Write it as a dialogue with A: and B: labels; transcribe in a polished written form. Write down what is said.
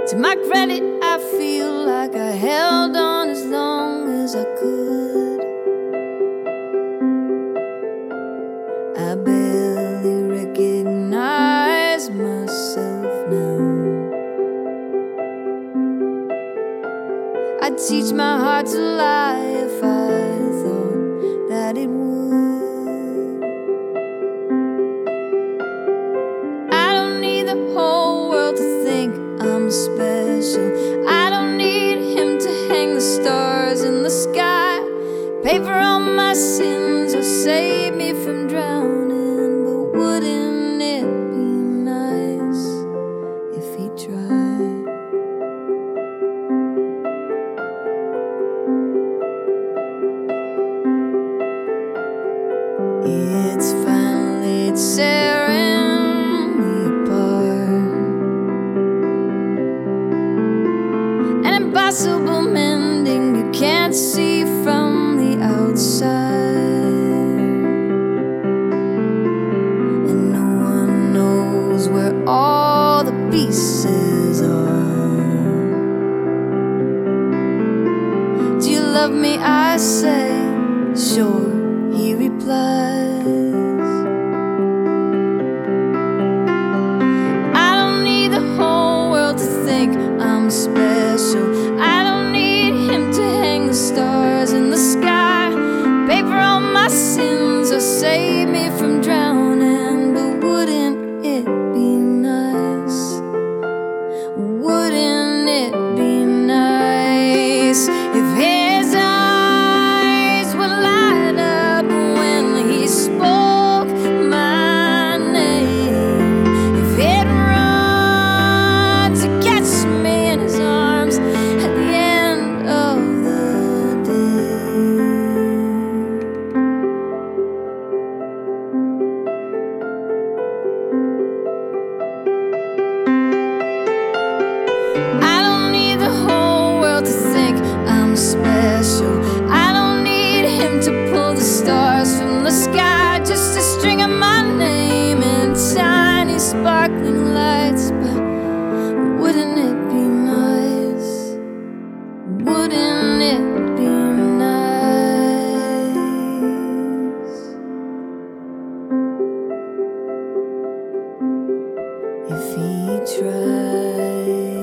A: To my credit, I feel like I held on as long as I could. I barely recognize myself now. I'd teach my heart to lie if I thought that it would. I don't need the whole world to think I'm special. I don't need him to hang the stars in the sky, pay for all my sins, or save me from drowning. But wouldn't it be nice if he tried? It's finally tearing me apart, an impossible mending you can't see from the outside, and no one knows where all the pieces are. Do you love me? I say, sure, he replies. I don't need the whole world to think I'm special. I don't need him to hang the stars in the sky, pay for all my sins, or save me from drowning. But wouldn't it be nice? Wouldn't it be nice if his eyes would light up when he spoke my name? If he'd run to catch me in his arms at the end of the I don't need the whole world to think I'm special. I don't need him to pull the stars from the sky, just a string of my name and tiny sparkling lights. But wouldn't it be nice? Wouldn't it be nice if he tried?